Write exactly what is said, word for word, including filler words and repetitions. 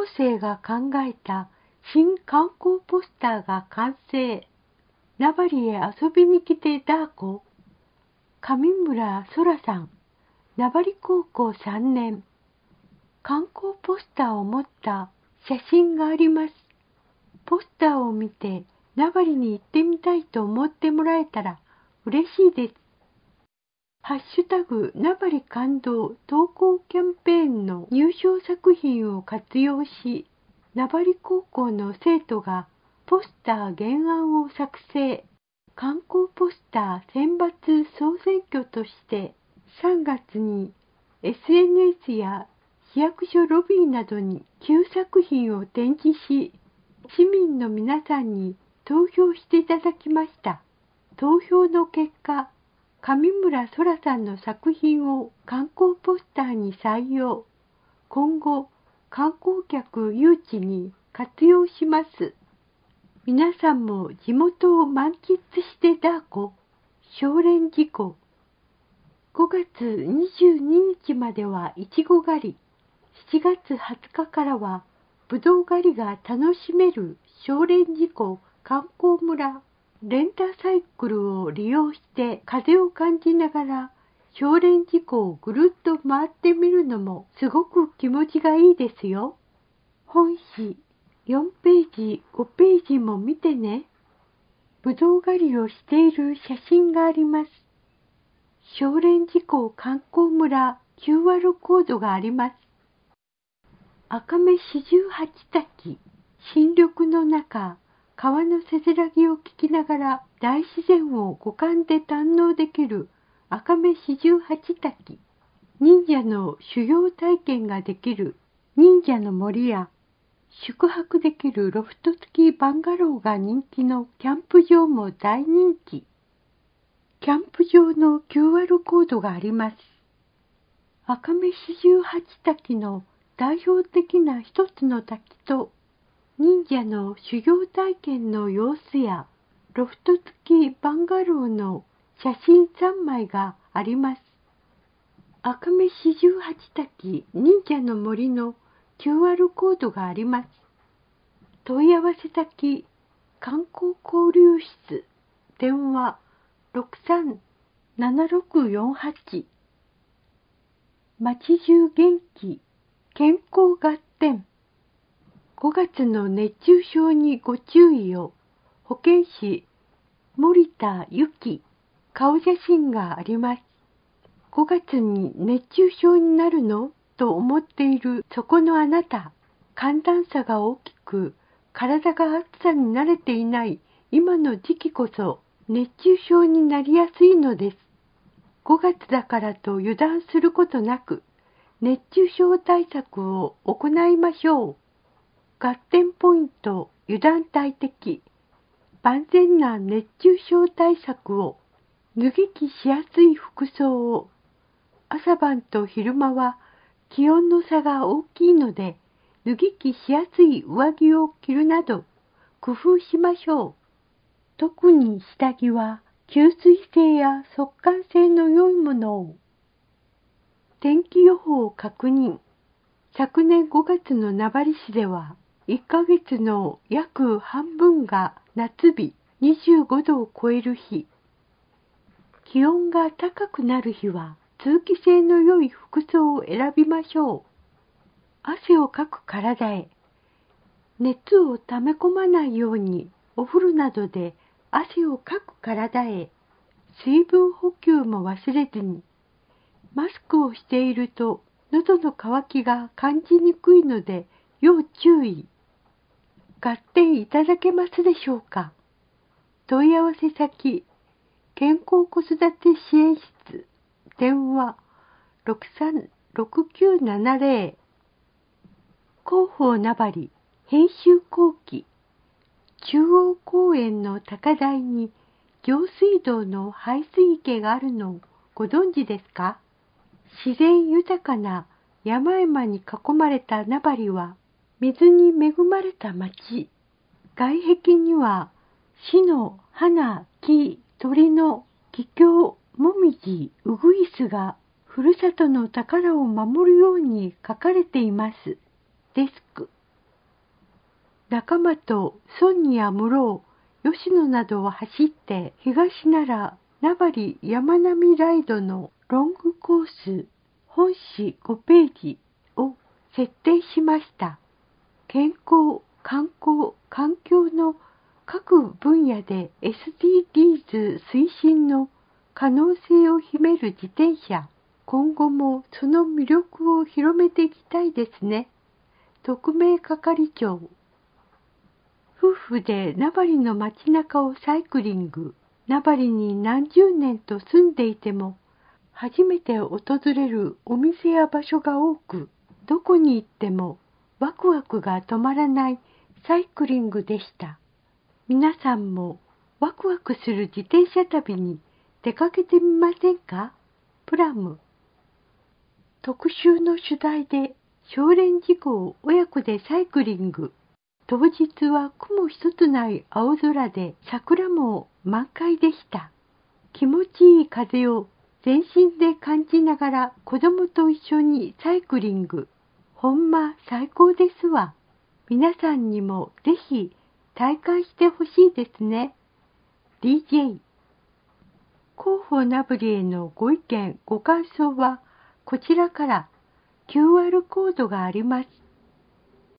生が考えた新観光ポスターが完成。名張へ遊びに来てダーコ。上村空さん、名張高校さんねん。観光ポスターを持った写真があります。ポスターを見て名張に行ってみたいと思ってもらえたら嬉しいです。ハッシュタグ名張感動投稿キャンペーンの入賞作品を活用し、名張高校の生徒がポスター原案を作成。観光ポスター選抜総選挙としてさんがつに エスエヌエス や市役所ロビーなどにきゅうさく品を展示し、市民の皆さんに投票していただきました。投票の結果、上村空さんの作品を観光ポスターに採用。今後、観光客誘致に活用します。皆さんも地元を満喫してダーコ。少年事故。ごがつにじゅうににちまではいちご狩り。しちがつはつかからはぶどう狩りが楽しめる少年事故観光村。レンタサイクルを利用して風を感じながら少年事故をぐるっと回ってみるのもすごく気持ちがいいですよ。本誌よんページ、ごページも見てね。ぶどう狩りをしている写真があります。少年事故観光村 キューアール コードがあります。赤目四十八滝、新緑の中、川のせせらぎを聞きながら大自然を五感で堪能できる赤目四十八滝。忍者の修行体験ができる忍者の森や宿泊できるロフト付きバンガローが人気のキャンプ場も大人気。キャンプ場の キューアール コードがあります。赤目四十八滝の代表的な一つの滝と忍者の修行体験の様子やロフト付きバンガローの写真さんまいがあります。赤目四十八滝忍者の森の キューアール コードがあります。問い合わせ先観光交流室電話 ろくさん ななろくよんはち。街中元気健康合点。ごがつの熱中症にご注意を。保健師森田由紀。顔写真があります。ごがつに熱中症になるのと思っているそこのあなた。寒暖差が大きく体が暑さに慣れていない今の時期こそ熱中症になりやすいのです。ごがつだからと油断することなく熱中症対策を行いましょう。合点ポイント油断大敵。万全な熱中症対策を。脱ぎ着しやすい服装を。朝晩と昼間は気温の差が大きいので脱ぎ着しやすい上着を着るなど工夫しましょう。特に下着は吸水性や速乾性の良いものを。天気予報を確認。昨年ごがつの名張市ではいっかげつの約半分が夏日にじゅうごどを超える日。気温が高くなる日は通気性の良い服装を選びましょう。汗をかく体へ。熱を溜め込まないようにお風呂などで汗をかく体へ。水分補給も忘れずに。マスクをしていると喉の渇きが感じにくいので要注意。合点いただけますでしょうか。問い合わせ先健康子育て支援室電話 ろくさん ろくきゅうななぜろ。広報名張編集後期。中央公園の高台に上水道の排水池があるのをご存知ですか。自然豊かな山々に囲まれた名張は水に恵まれた町。外壁には市の花、木、鳥の桔梗、もみじ、うぐいすがふるさとの宝を守るように書かれています。デスク。 仲間とソンニや室生、吉野などを走って東奈良、名張山並みライドのロングコース、本誌ごページを設定しました。健康、観光、環境の各分野で エスディージーズ 推進の可能性を秘める自転車。今後もその魅力を広めていきたいですね。特命係長。夫婦で名張の街中をサイクリング。名張に何十年と住んでいても、初めて訪れるお店や場所が多く、どこに行ってもワクワクが止まらないサイクリングでした。皆さんもワクワクする自転車旅に出かけてみませんか？プラム。特集の取材で少年事故を親子でサイクリング。当日は雲一つない青空で桜も満開でした。気持ちいい風を全身で感じながら子供と一緒にサイクリング。ほんま最高ですわ。皆さんにもぜひ体感してほしいですね。ディージェー。広報ナブリへのご意見、ご感想はこちらから キューアール コードがあります。